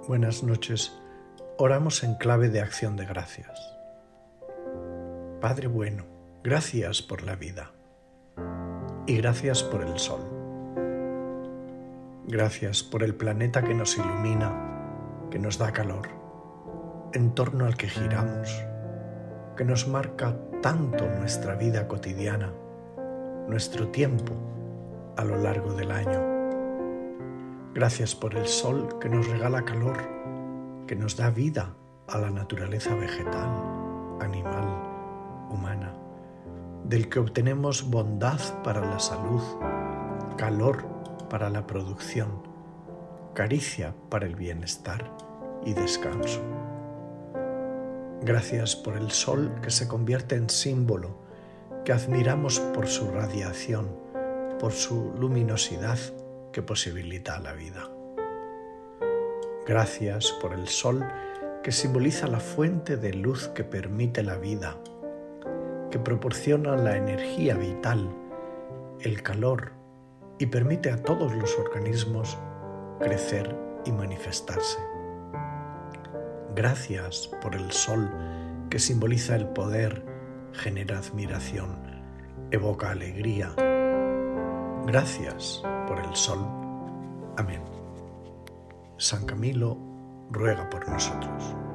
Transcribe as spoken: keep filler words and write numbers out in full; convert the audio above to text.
Buenas noches. Oramos en clave de acción de gracias. Padre bueno, gracias por la vida y gracias por el sol. Gracias por el planeta que nos ilumina, que nos da calor, en torno al que giramos, que nos marca tanto nuestra vida cotidiana, nuestro tiempo a lo largo del año. Gracias por el sol que nos regala calor, que nos da vida a la naturaleza vegetal, animal, humana, del que obtenemos bondad para la salud, calor para la producción, caricia para el bienestar y descanso. Gracias por el sol que se convierte en símbolo, que admiramos por su radiación, por su luminosidad que posibilita la vida. Gracias por el sol que simboliza la fuente de luz que permite la vida, que proporciona la energía vital, el calor y permite a todos los organismos crecer y manifestarse. Gracias por el sol que simboliza el poder, genera admiración, evoca alegría. Gracias por el sol. Amén. San Camilo ruega por nosotros.